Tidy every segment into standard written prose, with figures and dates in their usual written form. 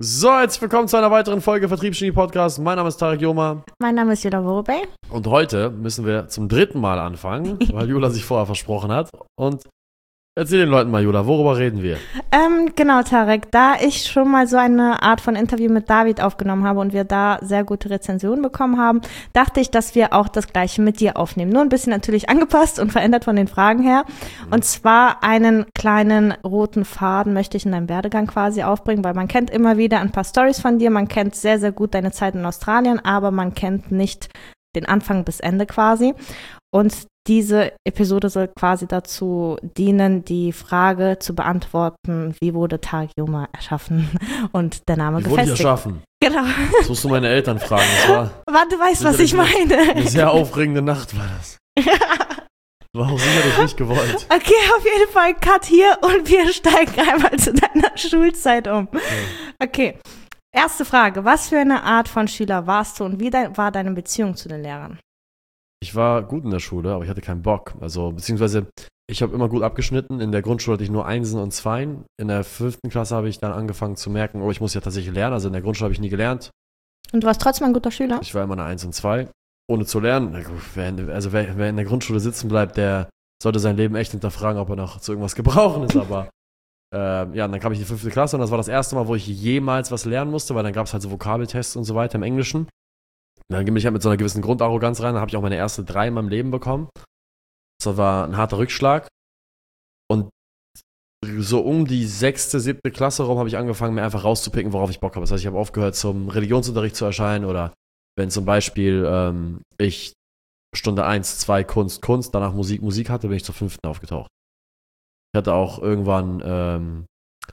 So, herzlich willkommen zu einer weiteren Folge Vertriebsgenie Podcast. Mein Name ist Tarek Joma. Mein Name ist Jula Worobey. Und heute müssen wir zum dritten Mal anfangen, weil Jula sich vorher versprochen hat. Und erzähl den Leuten mal, Jula, worüber reden wir? Genau, Tarek, da ich schon mal so eine Art von Interview mit David aufgenommen habe und wir da sehr gute Rezensionen bekommen haben, dachte ich, dass wir auch das Gleiche mit dir aufnehmen. Nur ein bisschen natürlich angepasst und verändert von den Fragen her. Und zwar einen kleinen roten Faden möchte ich in deinem Werdegang quasi aufbringen, weil man kennt immer wieder ein paar Storys von dir, man kennt sehr, sehr gut deine Zeit in Australien, aber man kennt nicht den Anfang bis Ende quasi. Und diese Episode soll quasi dazu dienen, die Frage zu beantworten, wie wurde Tarek Joma erschaffen und der Name gefestigt. Wie wurde ich erschaffen? Genau. Das musst du meine Eltern fragen. Das war Du weißt, was ich meine. Eine sehr aufregende Nacht war das. War auch sicherlich nicht gewollt. Okay, auf jeden Fall Cut hier und wir steigen einmal zu deiner Schulzeit um. Okay, erste Frage. Was für eine Art von Schüler warst du und wie war deine Beziehung zu den Lehrern? Ich war gut in der Schule, aber ich hatte keinen Bock. Also, beziehungsweise, ich habe immer gut abgeschnitten. In der Grundschule hatte ich nur Einsen und Zweien. In der 5. Klasse habe ich dann angefangen zu merken, oh, ich muss ja tatsächlich lernen. Also in der Grundschule habe ich nie gelernt. Und du warst trotzdem ein guter Schüler? Ich war immer eine 1 und 2. Ohne zu lernen. Na gut, wer in der Grundschule sitzen bleibt, der sollte sein Leben echt hinterfragen, ob er noch zu irgendwas gebrauchen ist. Aber dann kam ich in die 5. Klasse und das war das erste Mal, wo ich jemals was lernen musste, weil dann gab es halt so Vokabeltests und so weiter im Englischen. Dann bin ich halt mit so einer gewissen Grundarroganz rein, dann habe ich auch meine erste 3 in meinem Leben bekommen. Das war ein harter Rückschlag. Und so um die 6., 7. Klasse rum habe ich angefangen, mir einfach rauszupicken, worauf ich Bock habe. Das heißt, ich habe aufgehört, zum Religionsunterricht zu erscheinen oder wenn zum Beispiel ich Stunde 1, 2 Kunst, danach Musik hatte, bin ich zur 5. aufgetaucht. Ich hatte auch irgendwann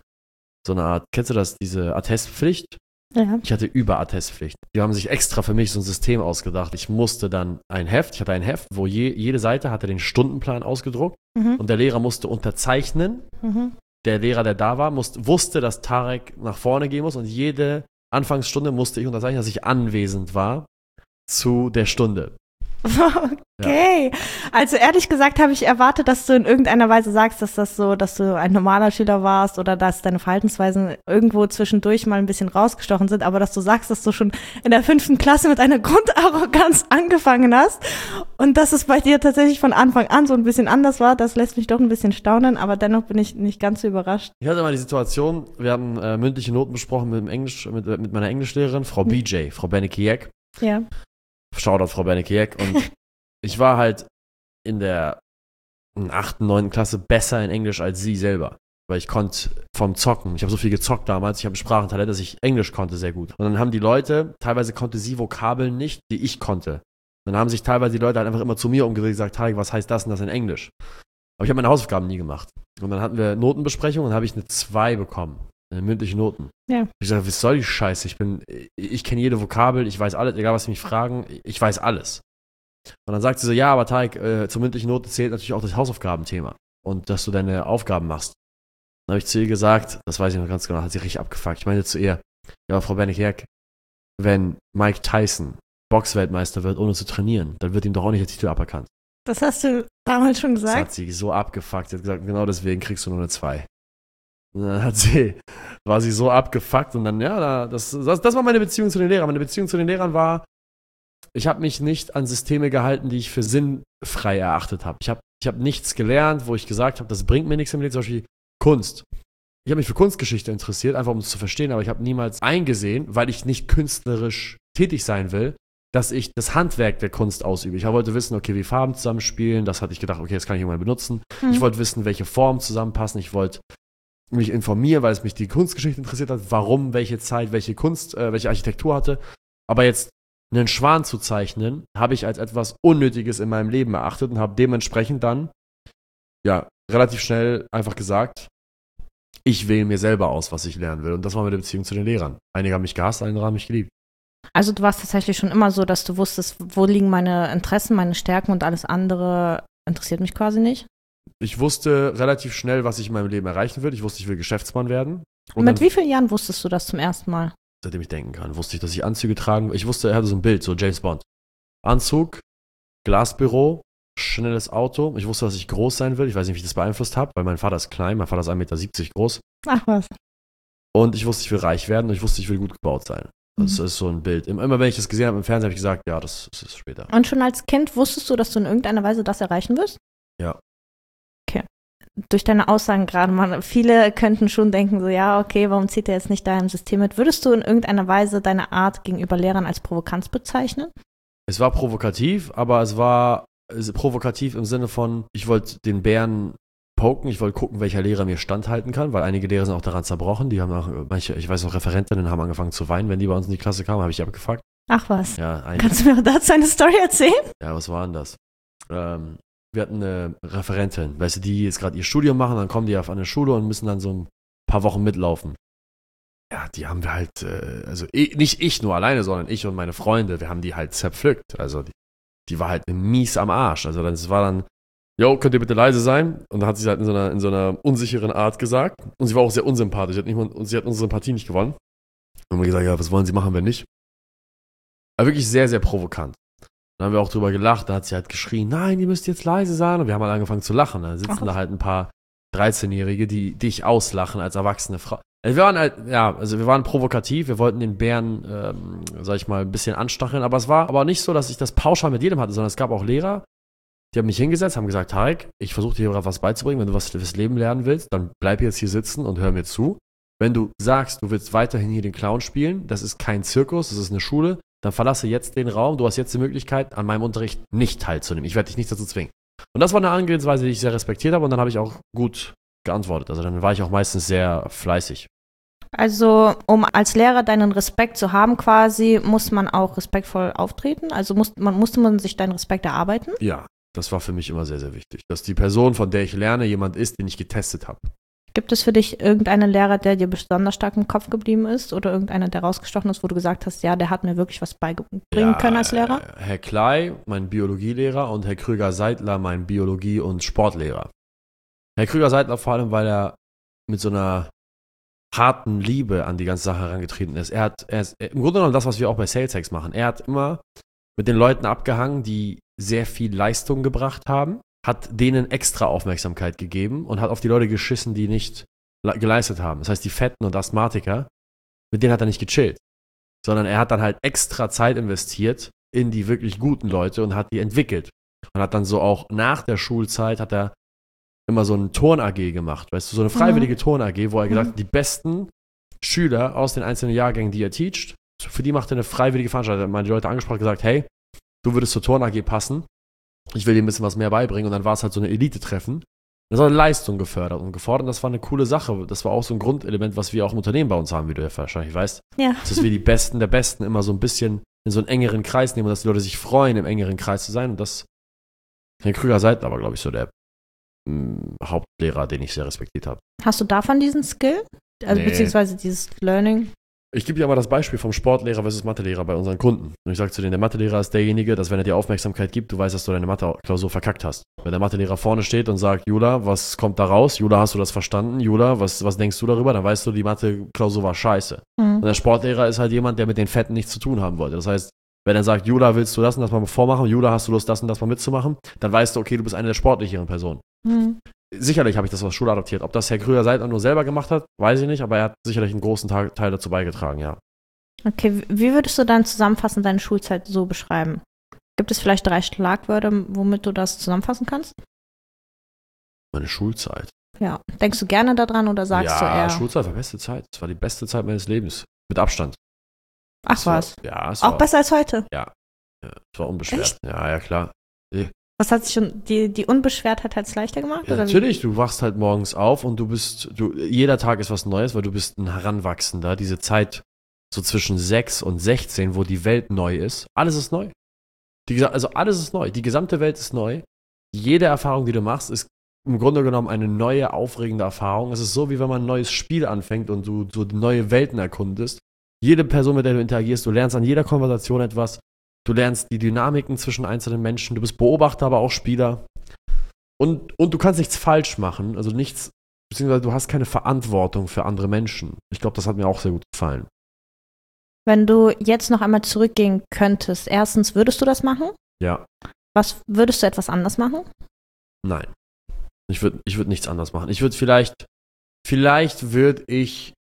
so eine Art, kennst du das, diese Attestpflicht? Ja. Ich hatte Überattestpflicht. Die haben sich extra für mich so ein System ausgedacht. Ich musste dann ich hatte ein Heft, wo jede Seite hatte den Stundenplan ausgedruckt und der Lehrer musste unterzeichnen. Der Lehrer, der da war, wusste, dass Tarek nach vorne gehen muss und jede Anfangsstunde musste ich unterzeichnen, dass ich anwesend war zu der Stunde. Okay. Ja. Also ehrlich gesagt habe ich erwartet, dass du in irgendeiner Weise sagst, dass du ein normaler Schüler warst oder dass deine Verhaltensweisen irgendwo zwischendurch mal ein bisschen rausgestochen sind, aber dass du sagst, dass du schon in der 5. Klasse mit einer Grundarroganz angefangen hast und dass es bei dir tatsächlich von Anfang an so ein bisschen anders war, das lässt mich doch ein bisschen staunen, aber dennoch bin ich nicht ganz so überrascht. Ich hatte mal die Situation, wir haben mündliche Noten besprochen mit meiner Englischlehrerin, Frau BJ, Frau Benneke-Jeck. Ja. Shoutout Frau Benneke-Jeck. Und ich war halt in der 8., 9. Klasse besser in Englisch als sie selber. Weil ich konnte vom Zocken, ich habe so viel gezockt damals, ich habe ein Sprachentalent, dass ich Englisch konnte sehr gut. Und dann haben die Leute, teilweise konnte sie Vokabeln nicht, die ich konnte. Dann haben sich teilweise die Leute halt einfach immer zu mir umgedreht und gesagt, Tarek, was heißt das und das in Englisch? Aber ich habe meine Hausaufgaben nie gemacht. Und dann hatten wir Notenbesprechung und dann habe ich eine 2 bekommen. Mündliche Noten. Ja. Ich sage, was soll die Scheiße? Ich kenne jede Vokabel, ich weiß alles, egal was sie mich fragen, ich weiß alles. Und dann sagt sie so, ja, aber Tarek, zur mündlichen Note zählt natürlich auch das Hausaufgabenthema und dass du deine Aufgaben machst. Dann habe ich zu ihr gesagt, das weiß ich noch ganz genau, hat sie richtig abgefuckt. Ich meinte zu ihr, ja, Frau Benneke-Jeck, wenn Mike Tyson Boxweltmeister wird, ohne zu trainieren, dann wird ihm doch auch nicht der Titel aberkannt. Das hast du damals schon gesagt? Das hat sie so abgefuckt. Sie hat gesagt, genau deswegen kriegst du nur eine 2. Und dann war sie so abgefuckt und dann, ja, das war meine Beziehung zu den Lehrern. Meine Beziehung zu den Lehrern war, ich habe mich nicht an Systeme gehalten, die ich für sinnfrei erachtet habe. Ich hab nichts gelernt, wo ich gesagt habe, das bringt mir nichts im Leben, zum Beispiel Kunst. Ich habe mich für Kunstgeschichte interessiert, einfach um es zu verstehen, aber ich habe niemals eingesehen, weil ich nicht künstlerisch tätig sein will, dass ich das Handwerk der Kunst ausübe. Ich wollte wissen, okay, wie Farben zusammenspielen, das hatte ich gedacht, okay, das kann ich irgendwann benutzen. Ich wollte wissen, welche Formen zusammenpassen, ich wollte mich informieren, weil es mich die Kunstgeschichte interessiert hat, warum, welche Zeit, welche Kunst, welche Architektur hatte. Aber jetzt einen Schwan zu zeichnen, habe ich als etwas Unnötiges in meinem Leben erachtet und habe dementsprechend dann, ja, relativ schnell einfach gesagt, ich wähle mir selber aus, was ich lernen will. Und das war meine Beziehung zu den Lehrern. Einige haben mich gehasst, andere haben mich geliebt. Also du warst tatsächlich schon immer so, dass du wusstest, wo liegen meine Interessen, meine Stärken und alles andere interessiert mich quasi nicht? Ich wusste relativ schnell, was ich in meinem Leben erreichen will. Ich wusste, ich will Geschäftsmann werden. Und mit wie vielen Jahren wusstest du das zum ersten Mal? Seitdem ich denken kann, wusste ich, dass ich Anzüge tragen will. Ich wusste, er hatte so ein Bild, so James Bond. Anzug, Glasbüro, schnelles Auto. Ich wusste, dass ich groß sein will. Ich weiß nicht, wie ich das beeinflusst habe, weil mein Vater ist klein. Mein Vater ist 1,70 Meter groß. Ach was. Und ich wusste, ich will reich werden und ich wusste, ich will gut gebaut sein. Das ist so ein Bild. Immer wenn ich das gesehen habe im Fernsehen, habe ich gesagt, ja, das ist später. Und schon als Kind wusstest du, dass du in irgendeiner Weise das erreichen wirst? Ja. Okay. Durch deine Aussagen gerade, viele könnten schon denken so, ja, okay, warum zieht er jetzt nicht da im System mit? Würdest du in irgendeiner Weise deine Art gegenüber Lehrern als Provokanz bezeichnen? Es war provokativ, aber es war provokativ im Sinne von, ich wollte den Bären poken, ich wollte gucken, welcher Lehrer mir standhalten kann, weil einige Lehrer sind auch daran zerbrochen, die haben auch, manche, ich weiß noch, Referentinnen haben angefangen zu weinen, wenn die bei uns in die Klasse kamen, habe ich die abgefuckt. Ach was. Ja, Kannst du mir dazu eine Story erzählen? Ja, was war denn das? Wir hatten eine Referentin, weißt du, die jetzt gerade ihr Studium machen, dann kommen die auf eine Schule und müssen dann so ein paar Wochen mitlaufen. Ja, die haben wir halt, nicht ich nur alleine, sondern ich und meine Freunde, wir haben die halt zerpflückt. Also die war halt mies am Arsch. Also das war dann, jo, könnt ihr bitte leise sein? Und dann hat sie halt in so einer unsicheren Art gesagt. Und sie war auch sehr unsympathisch. Sie hat unsere Sympathie nicht gewonnen. Und haben wir gesagt, ja, was wollen sie machen, wenn nicht? Aber wirklich sehr, sehr provokant. Dann haben wir auch drüber gelacht. Da hat sie halt geschrien, nein, ihr müsst jetzt leise sein. Und wir haben halt angefangen zu lachen. Da sitzen da halt ein paar 13-Jährige, die dich auslachen als erwachsene Frau. Also wir waren halt, ja, wir waren provokativ, wir wollten den Bären, sag ich mal, ein bisschen anstacheln, aber es war aber nicht so, dass ich das pauschal mit jedem hatte, sondern es gab auch Lehrer, die haben mich hingesetzt, haben gesagt, Tarek, ich versuche dir was beizubringen, wenn du was fürs Leben lernen willst, dann bleib jetzt hier sitzen und hör mir zu. Wenn du sagst, du willst weiterhin hier den Clown spielen, das ist kein Zirkus, das ist eine Schule, dann verlasse jetzt den Raum, du hast jetzt die Möglichkeit, an meinem Unterricht nicht teilzunehmen, ich werde dich nicht dazu zwingen. Und das war eine Angehensweise, die ich sehr respektiert habe und dann habe ich auch gut geantwortet. Also dann war ich auch meistens sehr fleißig. Also, um als Lehrer deinen Respekt zu haben quasi, muss man auch respektvoll auftreten? Also musste man sich deinen Respekt erarbeiten? Ja, das war für mich immer sehr, sehr wichtig. Dass die Person, von der ich lerne, jemand ist, den ich getestet habe. Gibt es für dich irgendeinen Lehrer, der dir besonders stark im Kopf geblieben ist? Oder irgendeiner, der rausgestochen ist, wo du gesagt hast, ja, der hat mir wirklich was beibringen können als Lehrer? Herr Klei, mein Biologielehrer, und Herr Krüger-Seidler, mein Biologie- und Sportlehrer. Herr Krüger-Seidler vor allem, weil er mit so einer harten Liebe an die ganze Sache herangetreten ist. Er ist im Grunde genommen das, was wir auch bei SalesX machen. Er hat immer mit den Leuten abgehangen, die sehr viel Leistung gebracht haben, hat denen extra Aufmerksamkeit gegeben und hat auf die Leute geschissen, die nicht geleistet haben. Das heißt, die Fetten und Asthmatiker, mit denen hat er nicht gechillt, sondern er hat dann halt extra Zeit investiert in die wirklich guten Leute und hat die entwickelt. Und hat dann so auch nach der Schulzeit hat er immer so eine Turn-AG gemacht, weißt du, so eine freiwillige Turn-AG, wo er gesagt hat, die besten Schüler aus den einzelnen Jahrgängen, die er teacht, für die macht er eine freiwillige Veranstaltung. Er hat meine Leute angesprochen und gesagt, hey, du würdest zur Turn-AG passen, ich will dir ein bisschen was mehr beibringen und dann war es halt so eine Elite-Treffen. Das war Leistung gefördert und gefordert und das war eine coole Sache. Das war auch so ein Grundelement, was wir auch im Unternehmen bei uns haben, wie du ja wahrscheinlich weißt. Ja. Dass wir die Besten der Besten immer so ein bisschen in so einen engeren Kreis nehmen und dass die Leute sich freuen, im engeren Kreis zu sein und das Herr Krüger-Seidler aber, glaube ich, so der Hauptlehrer, den ich sehr respektiert habe. Hast du davon diesen Skill? Also Nee. beziehungsweise dieses Learning? Ich gebe dir mal das Beispiel vom Sportlehrer versus Mathelehrer bei unseren Kunden. Und ich sage zu denen, der Mathelehrer ist derjenige, dass wenn er dir Aufmerksamkeit gibt, du weißt, dass du deine Mathe-Klausur verkackt hast. Wenn der Mathelehrer vorne steht und sagt, Jula, was kommt da raus? Jula, hast du das verstanden? Jula, was denkst du darüber? Dann weißt du, die Mathe-Klausur war scheiße. Und der Sportlehrer ist halt jemand, der mit den Fetten nichts zu tun haben wollte. Das heißt, wenn er sagt, Jula, willst du das und das mal vormachen? Jula, hast du Lust, das und das mal mitzumachen? Dann weißt du, okay, du bist eine der sportlicheren Personen. Sicherlich habe ich das aus Schule adaptiert. Ob das Herr Krüger-Seidler nur selber gemacht hat, weiß ich nicht, aber er hat sicherlich einen großen Teil dazu beigetragen, ja. Okay, wie würdest du dann zusammenfassend deine Schulzeit so beschreiben? Gibt es vielleicht 3 Schlagwörter, womit du das zusammenfassen kannst? Meine Schulzeit. Ja. Denkst du gerne daran oder sagst du eher? Ja, Schulzeit war beste Zeit. Es war die beste Zeit meines Lebens. Mit Abstand. Ach was. Es Auch war, besser als heute? Ja, es war unbeschwert. Echt? Ja, klar. Was hat sich schon, die Unbeschwertheit hat es leichter gemacht? Ja, oder natürlich, du wachst halt morgens auf und jeder Tag ist was Neues, weil du bist ein Heranwachsender. Diese Zeit so zwischen 6 und 16, wo die Welt neu ist. Alles ist neu. Also alles ist neu. Die gesamte Welt ist neu. Jede Erfahrung, die du machst, ist im Grunde genommen eine neue, aufregende Erfahrung. Es ist so, wie wenn man ein neues Spiel anfängt und du so neue Welten erkundest. Jede Person, mit der du interagierst, du lernst an jeder Konversation etwas. Du lernst die Dynamiken zwischen einzelnen Menschen. Du bist Beobachter, aber auch Spieler. Und du kannst nichts falsch machen. Also nichts, beziehungsweise du hast keine Verantwortung für andere Menschen. Ich glaube, das hat mir auch sehr gut gefallen. Wenn du jetzt noch einmal zurückgehen könntest, erstens, würdest du das machen? Ja. Was würdest du etwas anders machen? Nein. Ich würd nichts anders machen. Ich würde vielleicht würde ich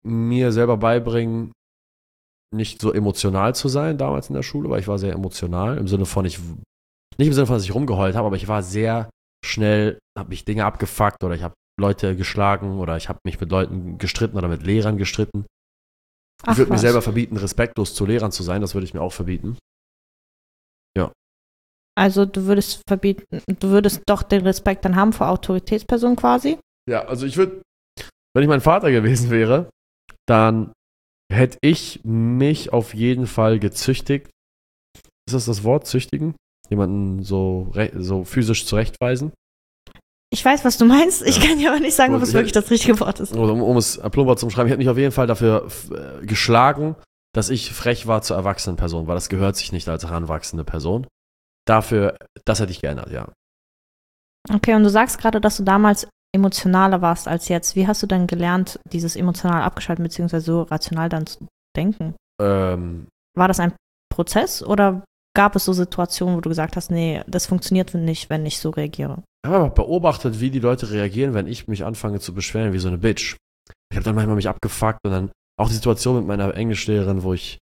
mir selber beibringen, nicht so emotional zu sein damals in der Schule, weil ich war sehr emotional, nicht im Sinne von, dass ich rumgeheult habe, aber ich war sehr schnell, habe mich Dinge abgefuckt oder ich habe Leute geschlagen oder ich habe mich mit Leuten gestritten oder mit Lehrern gestritten. Ich würde mir selber verbieten, respektlos zu Lehrern zu sein, das würde ich mir auch verbieten. Ja. Also du würdest doch den Respekt dann haben vor Autoritätspersonen quasi? Ja, also wenn ich mein Vater gewesen wäre, dann hätte ich mich auf jeden Fall gezüchtigt. Ist das Wort, züchtigen? Jemanden so physisch zurechtweisen? Ich weiß, was du meinst. Ich kann dir aber nicht sagen, ob es wirklich das richtige Wort ist. Um es plumper zu umschreiben, ich hätte mich auf jeden Fall dafür geschlagen, dass ich frech war zur erwachsenen Person, weil das gehört sich nicht als heranwachsende Person. Das hätte ich geändert, ja. Okay, und du sagst gerade, dass du damals emotionaler warst als jetzt. Wie hast du denn gelernt, dieses emotional abgeschalten, beziehungsweise so rational dann zu denken? War das ein Prozess oder gab es so Situationen, wo du gesagt hast, nee, das funktioniert nicht, wenn ich so reagiere? Ich habe einfach beobachtet, wie die Leute reagieren, wenn ich mich anfange zu beschweren wie so eine Bitch. Ich habe dann manchmal mich abgefuckt und dann auch die Situation mit meiner Englischlehrerin, wo ich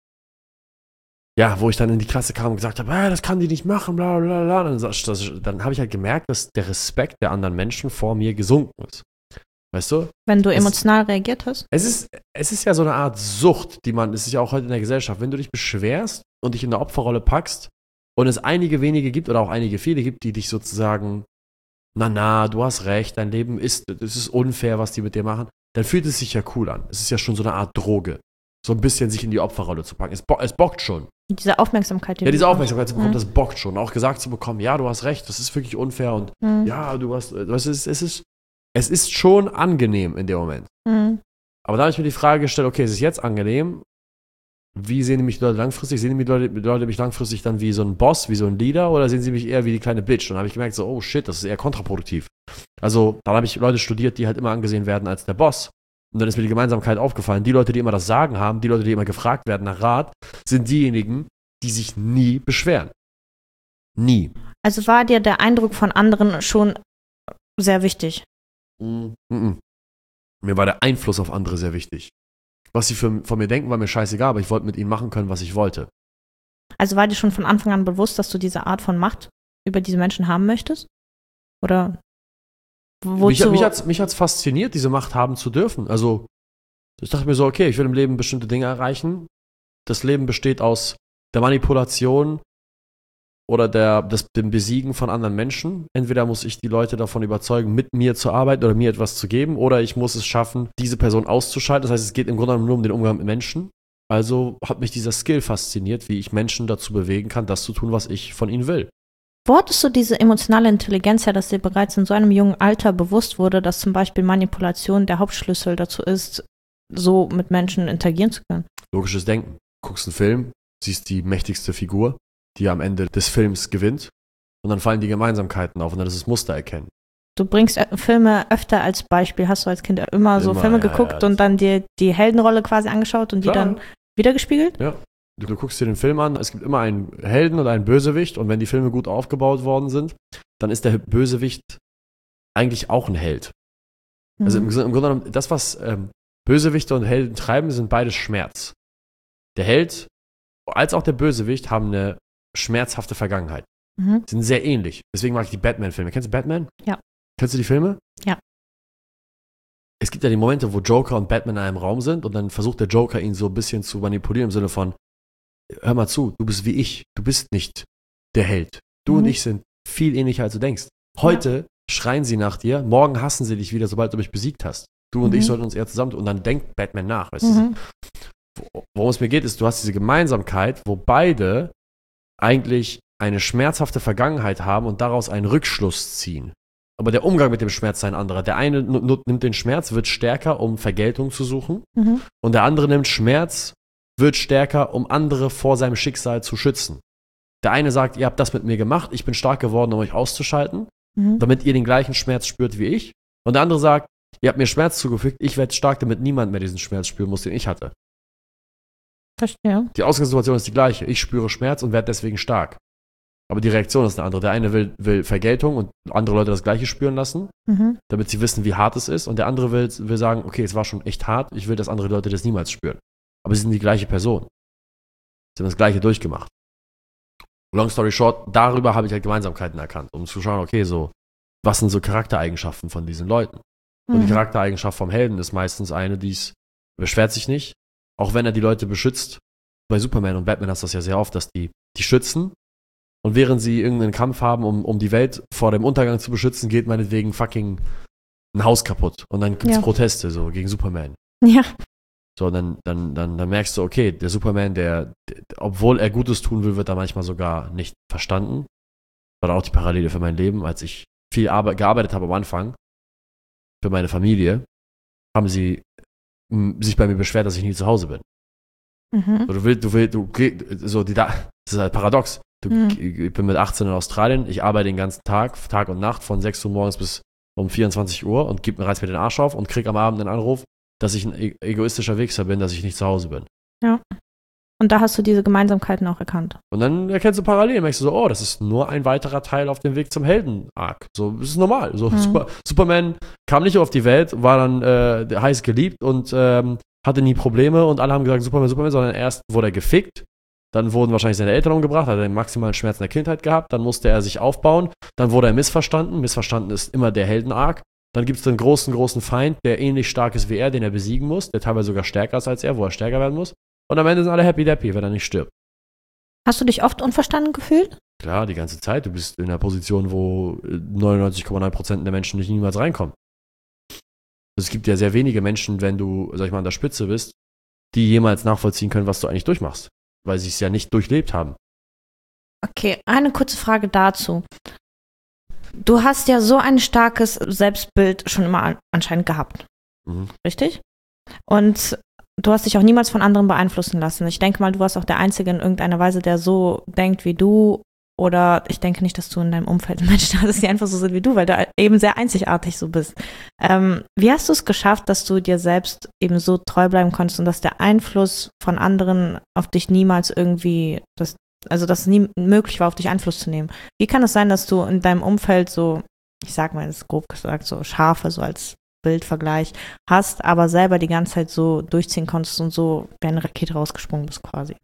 dann in die Klasse kam und gesagt habe, das kann die nicht machen, bla bla bla. Dann habe ich halt gemerkt, dass der Respekt der anderen Menschen vor mir gesunken ist. Weißt du? Wenn du emotional reagiert hast? Es ist ja so eine Art Sucht, es ist ja auch heute in der Gesellschaft, wenn du dich beschwerst und dich in der Opferrolle packst und es einige wenige gibt oder auch einige viele gibt, die dich sozusagen, du hast recht, dein Leben es ist unfair, was die mit dir machen, dann fühlt es sich ja cool an. Es ist ja schon so eine Art Droge. So ein bisschen sich in die Opferrolle zu packen. Es bockt schon. Diese Aufmerksamkeit. Diese Aufmerksamkeit zu bekommen, das bockt schon. Auch gesagt zu bekommen, ja, du hast recht, das ist wirklich unfair und ja, es ist schon angenehm in dem Moment. Aber da habe ich mir die Frage gestellt, okay, es ist jetzt angenehm, wie sehen mich die Leute langfristig? Sehen die Leute mich langfristig dann wie so ein Boss, wie so ein Leader oder sehen sie mich eher wie die kleine Bitch? Und dann habe ich gemerkt, so, oh shit, das ist eher kontraproduktiv. Also, dann habe ich Leute studiert, die halt immer angesehen werden als der Boss. Und dann ist mir die Gemeinsamkeit aufgefallen. Die Leute, die immer das Sagen haben, die Leute, die immer gefragt werden nach Rat, sind diejenigen, die sich nie beschweren. Nie. Also war dir der Eindruck von anderen schon sehr wichtig? Mir war der Einfluss auf andere sehr wichtig. Was sie von mir denken, war mir scheißegal, aber ich wollte mit ihnen machen können, was ich wollte. Also war dir schon von Anfang an bewusst, dass du diese Art von Macht über diese Menschen haben möchtest? Oder wozu? Mich hat's fasziniert, diese Macht haben zu dürfen. Also ich dachte mir so, okay, ich will im Leben bestimmte Dinge erreichen. Das Leben besteht aus der Manipulation oder dem Besiegen von anderen Menschen. Entweder muss ich die Leute davon überzeugen, mit mir zu arbeiten oder mir etwas zu geben, oder ich muss es schaffen, diese Person auszuschalten. Das heißt, es geht im Grunde genommen nur um den Umgang mit Menschen. Also hat mich dieser Skill fasziniert, wie ich Menschen dazu bewegen kann, das zu tun, was ich von ihnen will. Wo hattest du diese emotionale Intelligenz her, dass dir bereits in so einem jungen Alter bewusst wurde, dass zum Beispiel Manipulation der Hauptschlüssel dazu ist, so mit Menschen interagieren zu können? Logisches Denken. Guckst einen Film, siehst die mächtigste Figur, die am Ende des Films gewinnt, und dann fallen die Gemeinsamkeiten auf und dann ist es Muster erkennen. Du bringst Filme öfter als Beispiel. Hast du als Kind immer so Filme geguckt und dann dir die Heldenrolle quasi angeschaut und die dann wiedergespiegelt? Ja. Du guckst dir den Film an, es gibt immer einen Helden und einen Bösewicht, und wenn die Filme gut aufgebaut worden sind, dann ist der Bösewicht eigentlich auch ein Held. Also im Grunde genommen, das, was Bösewichte und Helden treiben, sind beides Schmerz. Der Held als auch der Bösewicht haben eine schmerzhafte Vergangenheit. Sind sehr ähnlich. Deswegen mag ich die Batman-Filme. Kennst du Batman? Ja. Kennst du die Filme? Ja. Es gibt ja die Momente, wo Joker und Batman in einem Raum sind und dann versucht der Joker ihn so ein bisschen zu manipulieren im Sinne von, hör mal zu, du bist wie ich, du bist nicht der Held. Du und ich sind viel ähnlicher, als du denkst. Heute schreien sie nach dir, morgen hassen sie dich wieder, sobald du mich besiegt hast. Du und ich sollten uns eher zusammen tun. Und dann denkt Batman nach. Weißt du? Worum es mir geht, ist, du hast diese Gemeinsamkeit, wo beide eigentlich eine schmerzhafte Vergangenheit haben und daraus einen Rückschluss ziehen. Aber der Umgang mit dem Schmerz ist ein anderer. Der eine nimmt den Schmerz, wird stärker, um Vergeltung zu suchen. Und der andere nimmt Schmerz, wird stärker, um andere vor seinem Schicksal zu schützen. Der eine sagt, ihr habt das mit mir gemacht, ich bin stark geworden, um euch auszuschalten, damit ihr den gleichen Schmerz spürt wie ich. Und der andere sagt, ihr habt mir Schmerz zugefügt, ich werde stark, damit niemand mehr diesen Schmerz spüren muss, den ich hatte. Verstehe. Die Ausgangssituation ist die gleiche. Ich spüre Schmerz und werde deswegen stark. Aber die Reaktion ist eine andere. Der eine will Vergeltung und andere Leute das Gleiche spüren lassen, damit sie wissen, wie hart es ist. Und der andere will sagen, okay, es war schon echt hart, ich will, dass andere Leute das niemals spüren. Aber sie sind die gleiche Person. Sie haben das Gleiche durchgemacht. Long story short, darüber habe ich halt Gemeinsamkeiten erkannt, um zu schauen, okay, so, was sind so Charaktereigenschaften von diesen Leuten? Und die Charaktereigenschaft vom Helden ist meistens eine, die beschwert sich nicht, auch wenn er die Leute beschützt. Bei Superman und Batman hast du das ja sehr oft, dass die schützen. Und während sie irgendeinen Kampf haben, um die Welt vor dem Untergang zu beschützen, geht meinetwegen fucking ein Haus kaputt. Und dann gibt's Proteste so gegen Superman. Ja. So, dann merkst du, okay, der Superman, der, obwohl er Gutes tun will, wird er manchmal sogar nicht verstanden. Das war auch die Parallele für mein Leben, als ich viel gearbeitet habe am Anfang, für meine Familie, haben sie sich bei mir beschwert, dass ich nie zu Hause bin. So, das ist halt paradox. Ich bin mit 18 in Australien, ich arbeite den ganzen Tag und Nacht, von 6 Uhr morgens bis um 24 Uhr und reiß mir den Arsch auf und krieg am Abend einen Anruf, dass ich ein egoistischer Wichser bin, dass ich nicht zu Hause bin. Ja. Und da hast du diese Gemeinsamkeiten auch erkannt. Und dann erkennst du Parallelen, merkst du so, oh, das ist nur ein weiterer Teil auf dem Weg zum Helden-Arc. So, das ist normal. So, Superman kam nicht auf die Welt, war dann heiß geliebt und hatte nie Probleme und alle haben gesagt, Superman, sondern erst wurde er gefickt. Dann wurden wahrscheinlich seine Eltern umgebracht, hat er den maximalen Schmerz in der Kindheit gehabt, dann musste er sich aufbauen, dann wurde er missverstanden. Missverstanden ist immer der Helden-Arc. Dann gibt es den großen Feind, der ähnlich stark ist wie er, den er besiegen muss, der teilweise sogar stärker ist als er, wo er stärker werden muss. Und am Ende sind alle happy-dappy, wenn er nicht stirbt. Hast du dich oft unverstanden gefühlt? Klar, die ganze Zeit. Du bist in einer Position, wo 99,9% der Menschen nicht niemals reinkommen. Es gibt ja sehr wenige Menschen, wenn du, sag ich mal, an der Spitze bist, die jemals nachvollziehen können, was du eigentlich durchmachst. Weil sie es ja nicht durchlebt haben. Okay, eine kurze Frage dazu. Du hast ja so ein starkes Selbstbild schon immer anscheinend gehabt. Richtig? Und du hast dich auch niemals von anderen beeinflussen lassen. Ich denke mal, du warst auch der Einzige in irgendeiner Weise, der so denkt wie du. Oder ich denke nicht, dass du in deinem Umfeld Menschen hast, die einfach so sind wie du, weil du eben sehr einzigartig so bist. Wie hast du es geschafft, dass du dir selbst eben so treu bleiben konntest und dass der Einfluss von anderen auf dich niemals irgendwie, dass es nie möglich war, auf dich Einfluss zu nehmen? Wie kann es sein, dass du in deinem Umfeld so, ich sag mal, das ist grob gesagt, so Schafe, so als Bildvergleich hast, aber selber die ganze Zeit so durchziehen konntest und so wie eine Rakete rausgesprungen bist quasi?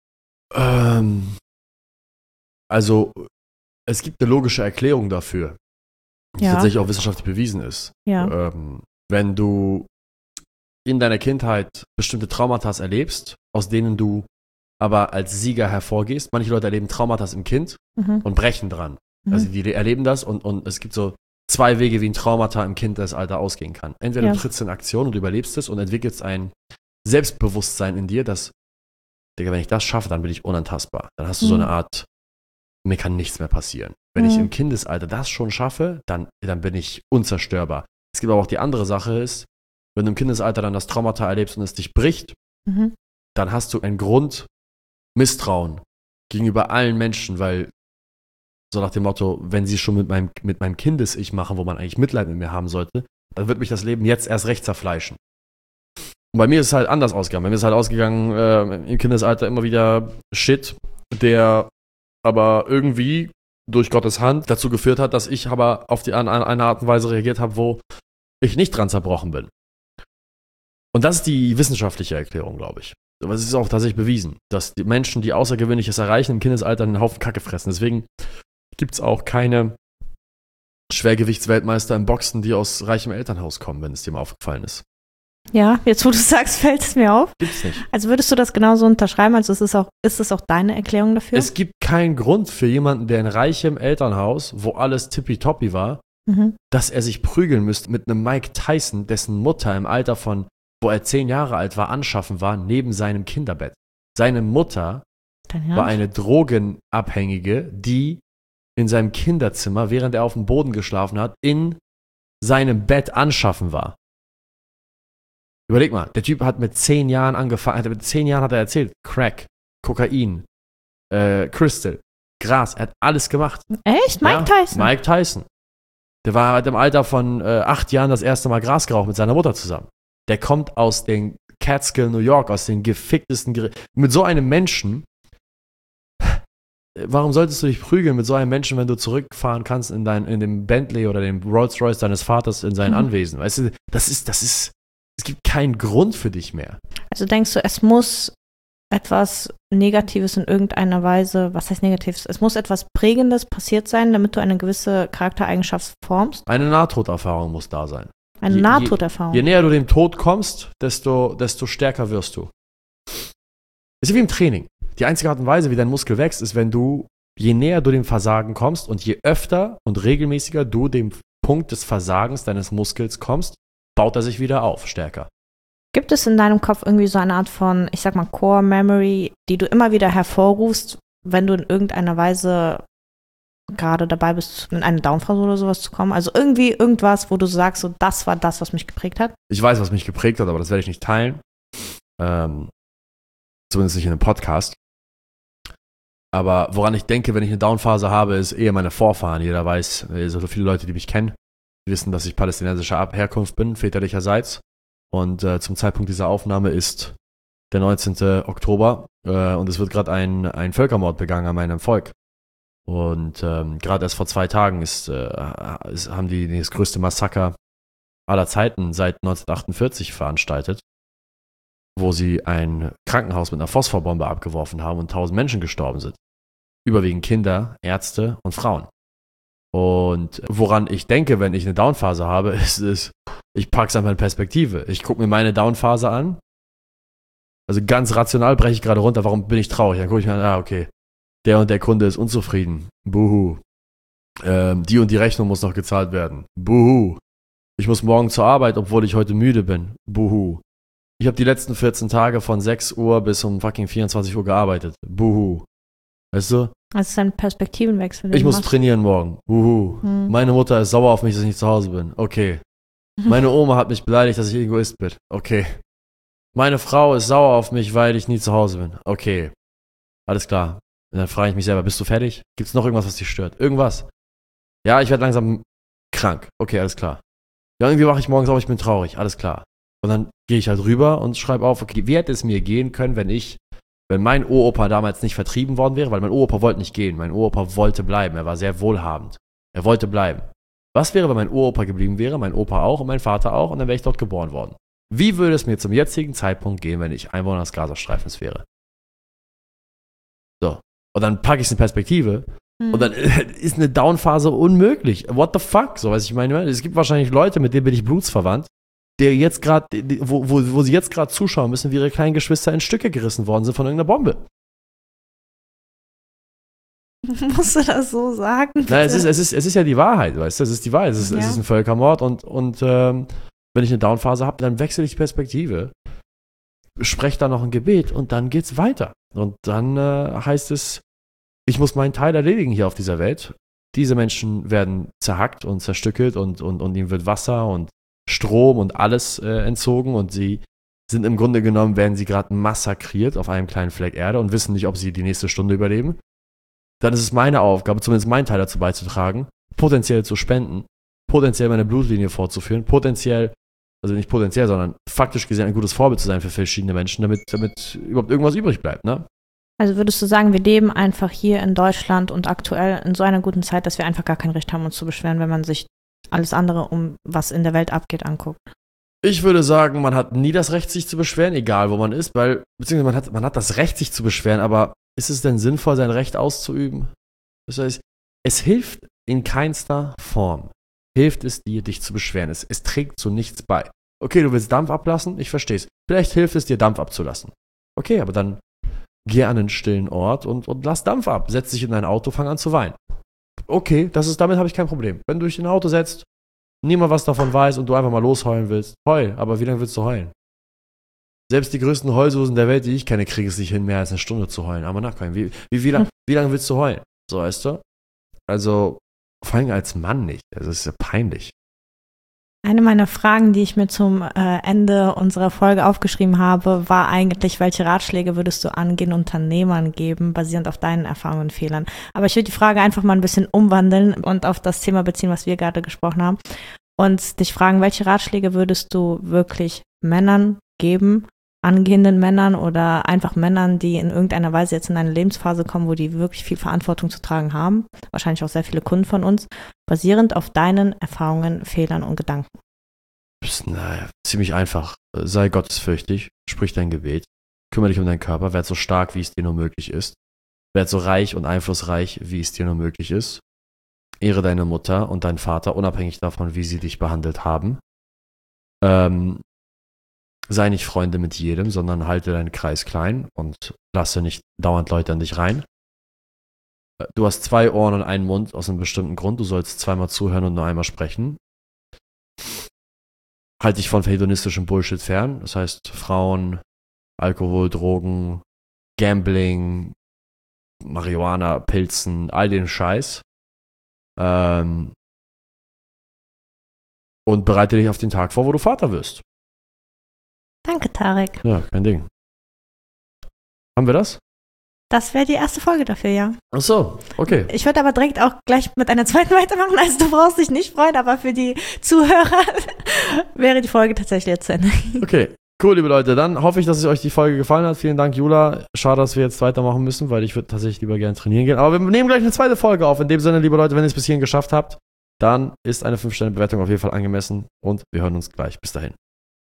Also, es gibt eine logische Erklärung dafür, die tatsächlich auch wissenschaftlich bewiesen ist. Ja. Wenn du in deiner Kindheit bestimmte Traumata erlebst, aus denen du aber als Sieger hervorgehst, manche Leute erleben Traumata im Kind und brechen dran. Also die erleben das und es gibt so 2 Wege, wie ein Traumata im Kindesalter ausgehen kann. Entweder du trittst in Aktion und überlebst es und entwickelst ein Selbstbewusstsein in dir, dass, Digga, wenn ich das schaffe, dann bin ich unantastbar. Dann hast du so eine Art, mir kann nichts mehr passieren. Wenn ich im Kindesalter das schon schaffe, dann bin ich unzerstörbar. Es gibt aber auch die andere Sache ist, wenn du im Kindesalter dann das Traumata erlebst und es dich bricht, dann hast du ein Grundmisstrauen gegenüber allen Menschen, weil so nach dem Motto, wenn sie schon mit meinem Kindes-Ich machen, wo man eigentlich Mitleid mit mir haben sollte, dann wird mich das Leben jetzt erst recht zerfleischen. Und bei mir ist es halt anders ausgegangen. Bei mir ist halt ausgegangen, im Kindesalter immer wieder Shit, der aber irgendwie durch Gottes Hand dazu geführt hat, dass ich aber an eine Art und Weise reagiert habe, wo ich nicht dran zerbrochen bin. Und das ist die wissenschaftliche Erklärung, glaube ich. Aber es ist auch tatsächlich bewiesen, dass die Menschen, die Außergewöhnliches erreichen, im Kindesalter einen Haufen Kacke fressen. Deswegen gibt es auch keine Schwergewichtsweltmeister im Boxen, die aus reichem Elternhaus kommen, wenn es dir mal aufgefallen ist. Ja, jetzt wo du sagst, fällt es mir auf. Gibt's nicht. Also würdest du das genauso unterschreiben? Also ist es auch deine Erklärung dafür? Es gibt keinen Grund für jemanden, der in reichem Elternhaus, wo alles tippitoppi war, dass er sich prügeln müsste mit einem Mike Tyson, dessen Mutter im Alter von, wo er 10 Jahre alt war, anschaffen war, neben seinem Kinderbett. Seine Mutter war eine Drogenabhängige, die in seinem Kinderzimmer, während er auf dem Boden geschlafen hat, in seinem Bett anschaffen war. Überleg mal, der Typ hat mit 10 Jahren angefangen, mit 10 Jahren hat er erzählt, Crack, Kokain, Crystal, Gras, er hat alles gemacht. Echt? Mike Tyson? Mike Tyson. Der war halt im Alter von 8 Jahren das erste Mal Gras geraucht mit seiner Mutter zusammen. Der kommt aus den Catskill, New York, aus den geficktesten mit so einem Menschen warum solltest du dich prügeln mit so einem Menschen, wenn du zurückfahren kannst in dem Bentley oder dem Rolls-Royce deines Vaters in sein Anwesen? Weißt du, es gibt keinen Grund für dich mehr. Also denkst du, es muss etwas Negatives in irgendeiner Weise, was heißt Negatives? Es muss etwas Prägendes passiert sein, damit du eine gewisse Charaktereigenschaft formst? Eine Nahtoderfahrung muss da sein. Eine Nahtoderfahrung? Je näher du dem Tod kommst, desto stärker wirst du. Ist wie im Training. Die einzige Art und Weise, wie dein Muskel wächst, ist, je näher du dem Versagen kommst und je öfter und regelmäßiger du dem Punkt des Versagens deines Muskels kommst, baut er sich wieder auf, stärker. Gibt es in deinem Kopf irgendwie so eine Art von, ich sag mal, Core Memory, die du immer wieder hervorrufst, wenn du in irgendeiner Weise gerade dabei bist, in eine Downphase oder sowas zu kommen? Also irgendwie irgendwas, wo du sagst, so, das war das, was mich geprägt hat? Ich weiß, was mich geprägt hat, aber das werde ich nicht teilen. Zumindest nicht in einem Podcast. Aber woran ich denke, wenn ich eine Downphase habe, ist eher meine Vorfahren. Jeder weiß, so viele Leute, die mich kennen, wissen, dass ich palästinensischer Herkunft bin, väterlicherseits. Und zum Zeitpunkt dieser Aufnahme ist der 19. Oktober und es wird gerade ein Völkermord begangen an meinem Volk. Und gerade erst vor 2 Tagen haben die das größte Massaker aller Zeiten seit 1948 veranstaltet, wo sie ein Krankenhaus mit einer Phosphorbombe abgeworfen haben und 1000 Menschen gestorben sind. Überwiegend Kinder, Ärzte und Frauen. Und woran ich denke, wenn ich eine Downphase habe, ist, ich packe es einfach in Perspektive. Ich gucke mir meine Downphase an. Also ganz rational breche ich gerade runter, warum bin ich traurig? Dann gucke ich mir an, okay, der und der Kunde ist unzufrieden. Buhu. Die und die Rechnung muss noch gezahlt werden. Buhu. Ich muss morgen zur Arbeit, obwohl ich heute müde bin. Buhu. Ich habe die letzten 14 Tage von 6 Uhr bis um fucking 24 Uhr gearbeitet. Buhu. Weißt du? Das ist ein Perspektivenwechsel. Ich muss trainieren morgen. Meine Mutter ist sauer auf mich, dass ich nicht zu Hause bin. Okay. Meine Oma hat mich beleidigt, dass ich Egoist bin. Okay. Meine Frau ist sauer auf mich, weil ich nie zu Hause bin. Okay. Alles klar. Und dann frage ich mich selber, bist du fertig? Gibt es noch irgendwas, was dich stört? Irgendwas? Ja, ich werde langsam krank. Okay, alles klar. Ja, irgendwie wache ich morgens auf, ich bin traurig. Alles klar. Und dann gehe ich halt rüber und schreibe auf, okay, wie hätte es mir gehen können, wenn mein Uropa damals nicht vertrieben worden wäre, weil mein Uropa wollte nicht gehen. Mein Uropa wollte bleiben. Er war sehr wohlhabend. Er wollte bleiben. Was wäre, wenn mein Uropa geblieben wäre, mein Opa auch und mein Vater auch und dann wäre ich dort geboren worden? Wie würde es mir zum jetzigen Zeitpunkt gehen, wenn ich Einwohner des Gazastreifens wäre? So. Und dann packe ich es in Perspektive und dann ist eine Downphase unmöglich. What the fuck? So, weiß ich meine, es gibt wahrscheinlich Leute, mit denen bin ich blutsverwandt, wo sie jetzt gerade zuschauen müssen, wie ihre kleinen Geschwister in Stücke gerissen worden sind von irgendeiner Bombe. Musst du das so sagen? Nein, es ist ja die Wahrheit, weißt du, es ist die Wahrheit. Es ist ein Völkermord und wenn ich eine Downphase habe, dann wechsle ich die Perspektive, spreche da noch ein Gebet und dann geht's weiter. Und dann heißt es, ich muss meinen Teil erledigen hier auf dieser Welt. Diese Menschen werden zerhackt und zerstückelt und ihnen wird Wasser und Strom und alles entzogen und sie sind im Grunde genommen, werden sie gerade massakriert auf einem kleinen Fleck Erde und wissen nicht, ob sie die nächste Stunde überleben. Dann ist es meine Aufgabe, zumindest meinen Teil dazu beizutragen, potenziell zu spenden, potenziell meine Blutlinie fortzuführen, also nicht potenziell, sondern faktisch gesehen ein gutes Vorbild zu sein für verschiedene Menschen, damit überhaupt irgendwas übrig bleibt, ne? Also würdest du sagen, wir leben einfach hier in Deutschland und aktuell in so einer guten Zeit, dass wir einfach gar kein Recht haben, uns zu beschweren, wenn man sich alles andere, was in der Welt abgeht, anguckt? Ich würde sagen, man hat nie das Recht, sich zu beschweren, egal wo man ist, beziehungsweise man hat das Recht, sich zu beschweren, aber ist es denn sinnvoll, sein Recht auszuüben? Das heißt, es hilft in keinster Form, hilft es dir, dich zu beschweren. Es trägt zu nichts bei. Okay, du willst Dampf ablassen? Ich verstehe es. Vielleicht hilft es dir, Dampf abzulassen. Okay, aber dann geh an einen stillen Ort und lass Dampf ab. Setz dich in dein Auto, fang an zu weinen. Okay, damit habe ich kein Problem. Wenn du dich in ein Auto setzt, niemand was davon weiß und du einfach mal losheulen willst, heul. Aber wie lange willst du heulen? Selbst die größten Heulsusen der Welt, die ich kenne, kriegen es nicht hin, mehr als eine Stunde zu heulen. Aber nachkommen. Wie lange willst du heulen? So, weißt du? Also, vor allem als Mann nicht. Also, es ist ja peinlich. Eine meiner Fragen, die ich mir zum Ende unserer Folge aufgeschrieben habe, war eigentlich, welche Ratschläge würdest du angehenden Unternehmern geben, basierend auf deinen Erfahrungen und Fehlern? Aber ich würde die Frage einfach mal ein bisschen umwandeln und auf das Thema beziehen, was wir gerade gesprochen haben. Und dich fragen, welche Ratschläge würdest du wirklich Männern geben, angehenden Männern oder einfach Männern, die in irgendeiner Weise jetzt in eine Lebensphase kommen, wo die wirklich viel Verantwortung zu tragen haben, wahrscheinlich auch sehr viele Kunden von uns, basierend auf deinen Erfahrungen, Fehlern und Gedanken? Naja, ziemlich einfach. Sei gottesfürchtig, sprich dein Gebet, kümmere dich um deinen Körper, werd so stark, wie es dir nur möglich ist, werd so reich und einflussreich, wie es dir nur möglich ist. Ehre deine Mutter und deinen Vater, unabhängig davon, wie sie dich behandelt haben. Sei nicht Freunde mit jedem, sondern halte deinen Kreis klein und lasse nicht dauernd Leute an dich rein. Du hast 2 Ohren und einen Mund aus einem bestimmten Grund. Du sollst 2-mal zuhören und nur einmal sprechen. Halt dich von hedonistischem Bullshit fern. Das heißt Frauen, Alkohol, Drogen, Gambling, Marihuana, Pilzen, all den Scheiß. Und bereite dich auf den Tag vor, wo du Vater wirst. Danke, Tarek. Ja, kein Ding. Haben wir das? Das wäre die erste Folge dafür, ja. Ach so, okay. Ich würde aber direkt auch gleich mit einer zweiten weitermachen. Also du brauchst dich nicht freuen, aber für die Zuhörer wäre die Folge tatsächlich jetzt zu Ende. Okay, cool, liebe Leute. Dann hoffe ich, dass euch die Folge gefallen hat. Vielen Dank, Jula. Schade, dass wir jetzt weitermachen müssen, weil ich würde tatsächlich lieber gerne trainieren gehen. Aber wir nehmen gleich eine zweite Folge auf. In dem Sinne, liebe Leute, wenn ihr es bis hierhin geschafft habt, dann ist eine 5-Sterne-Bewertung auf jeden Fall angemessen. Und wir hören uns gleich. Bis dahin.